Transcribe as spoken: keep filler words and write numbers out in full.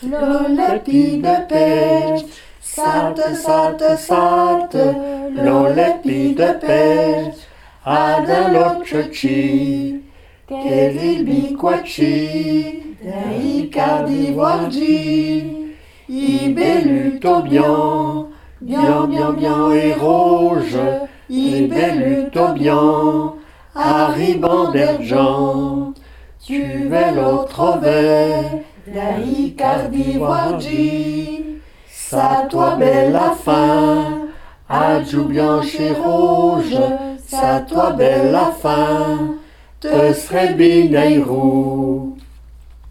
l'olépi de pêche, salte, salte, salte, l'olépi de pêche, adalocci, kelilbiquaci, daicardivoirgi, ibeluto bien, bien, bien, bien et rouge, ibeluto bien, arribant d'argent, tu es l'autre vert, daicardivoirgi, sa toi belle la fin, adjou blanche et rouge, sa toi belle la fin, te serait bineirou.